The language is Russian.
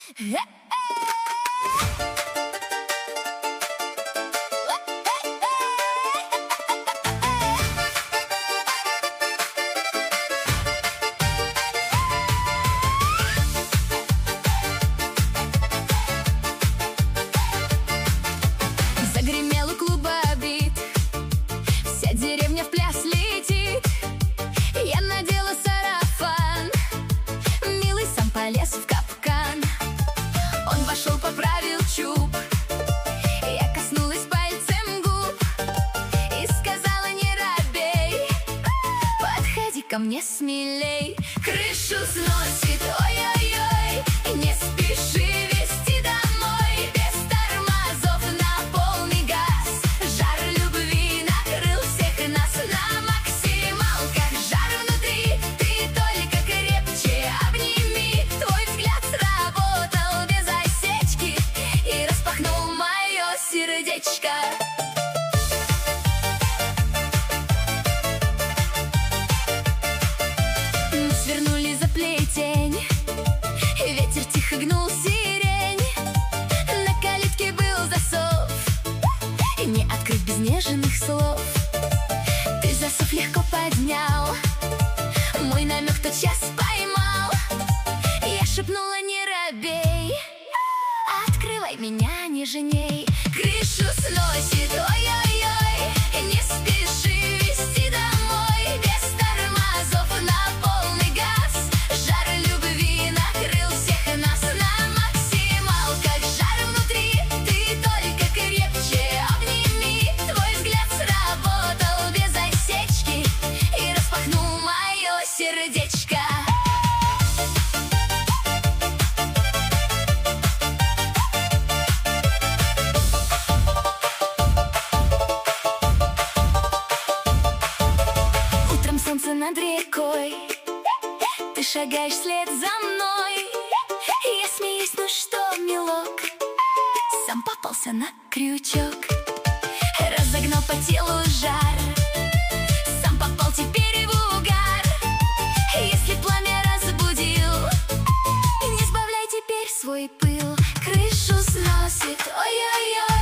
Загремел у клуба бит, вся деревня в пляс летит. Я надела сарафан, милый сам полез в капкан. Он вошел, поправил чуб, я коснулась пальцем губ и сказала: не робей, подходи ко мне смелей. Крышу сносит, ой-ой-ой, не спеши везти домой. Без тормозов на полный газ, жар любви накрыл всех нас на максималках. Жар внутри, ты только крепче обними. Твой взгляд сработал без осечки и распахнул мое сердечко. Свернули за плетень, ветер тихо гнул сирень. На калитке был засов, не открыть без нежных слов. Ты засов легко поднял, мой намек тотчас поймал. Я шепнула: не робей, открывай меня нежней. Крышу сносит, ой-ой-ой, не спеши везти домой. Без тормозов на полный газ, жар любви накрыл всех нас на максималках. Жар внутри, ты только крепче обними. Твой взгляд сработал без осечки и распахнул мое сердечко. Утром солнце над рекой, ты шагаешь вслед за мной. Я смеюсь: ну что, милок, сам попался на крючок. Разогнал по телу жар, сам попал теперь в угар. Если пламя разбудил, не сбавляй теперь свой пыл. Крышу сносит, ой-ой-ой,